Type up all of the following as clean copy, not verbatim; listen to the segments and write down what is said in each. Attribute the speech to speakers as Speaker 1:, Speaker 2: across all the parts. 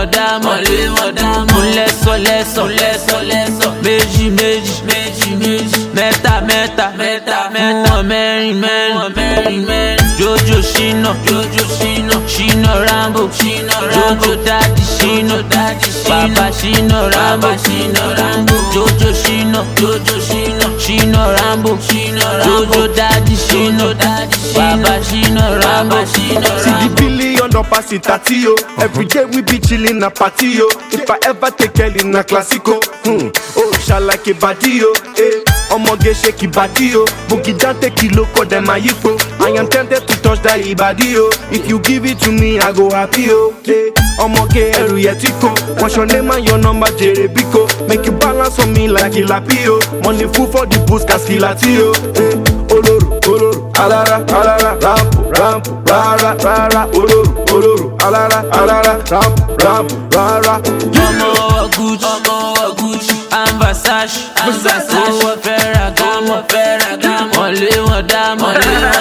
Speaker 1: mo lẹ́sọ̀ méjì mẹ́ta mẹ́rin Jojo Shino Rambo Jojo Daddy Shino Baba Shino Rambo Jojo Shino Rambo Jojo Daddy Shino Baba Shino Rambo.
Speaker 2: See the billion up pass it at yo. Every day we be chillin' a party yo. If I ever take Kelly in a classico, oh shall like a body yo. Omoge shake your body yo. Boogie down take it loco then my yipo. I am tempted to touch that body yo. If you give it to me I go happy yo. Omoge eru yetiko. What's your name and your number Jerebiko? Make you balance on me like a lapio. Money full for the boost caskilatio. Oloro, alara, rampo, rara, oloro, alara, rampo, rara.
Speaker 1: Ọmọ Gucci, I'm Versace, owó Ferragamo, wọ́n lé wọn dá, mo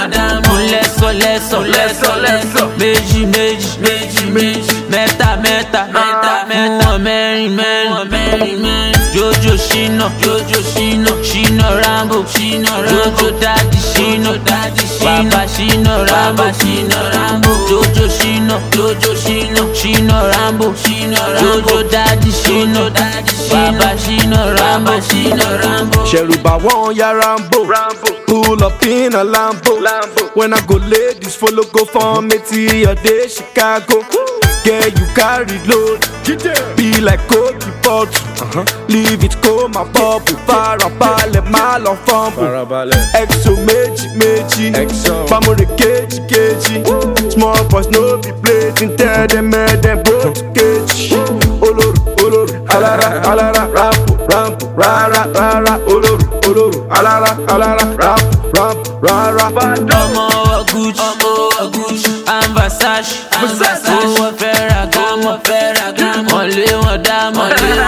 Speaker 1: lẹ́sọ̀, méjì, mẹ́ta, mẹ́rin, Jojo Shino Rambo, Jojo Daddy Shino, Baba Shino Rambo, Jojo Shino Rambo, Jojo Daddy Shino, Baba Shino Rambo.
Speaker 2: Sheruba won ya Rambo, pull up in a Lambo. When I go ladies follow go for me till your day Chicago. Yeah, you carry load, be like Kobe bottle. Leave it go my bubble, farabale mal on fumble. Exo meji, family keji. Small boys no be playing, tell them bro to cage. Oloro, alara, rampo, rara, oloro, alara, rampo, rara.
Speaker 1: Ọmọ Gucci, I'm Versace, owó Ferragamo, wọ́n lé wọn dá, mo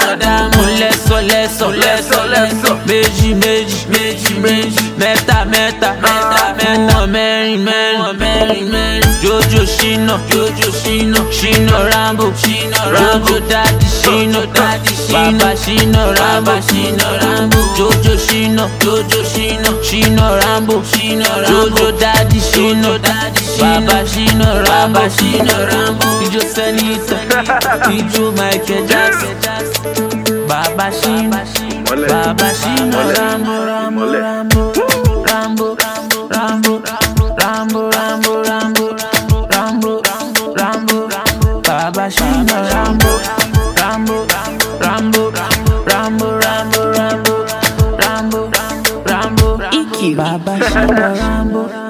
Speaker 1: lẹ́sọ̀, méjì, mẹ́ta, mẹ́rin, Jojo Shino Rambo, Jojo Daddy Shino, Baba Shino Rambo, Jojo Shino Rambo, Jojo Daddy Shino, Baba Shino Rambo. Ijo Senita, Ijo Michael Jackson, Baba Shino Rambo, Baba Shino Rambo, Iki Baba Shino Rambo.